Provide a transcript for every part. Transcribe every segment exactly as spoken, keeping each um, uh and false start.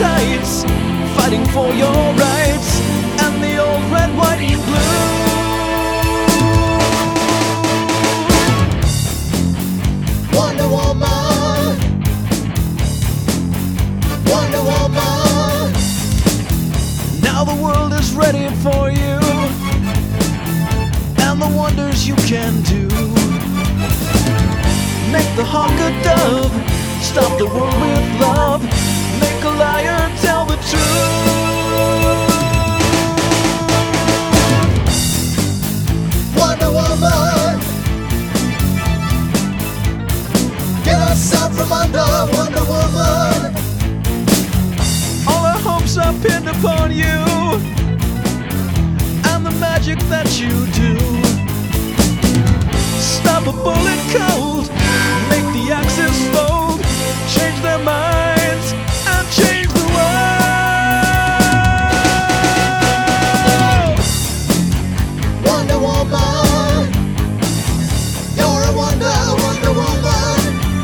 tights, fighting for your rights, and the old red, white, and blue. Wonder Woman, Wonder Woman. Now the world is ready for you, and the wonders you can do. Make the hawk a dove, stop the world with love, make a liar tell the truth. Wonder Woman, get us out from under, Wonder Woman. All our hopes are pinned upon you, and the magic that you do. Stop a bullet cold, make the axes fold, change their minds, and change the world. Wonder Woman, you're a wonder, Wonder Woman.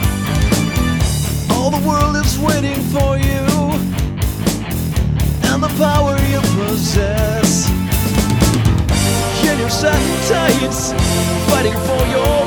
All the world is waiting for you, and the power you possess. In your satin tights, fighting for your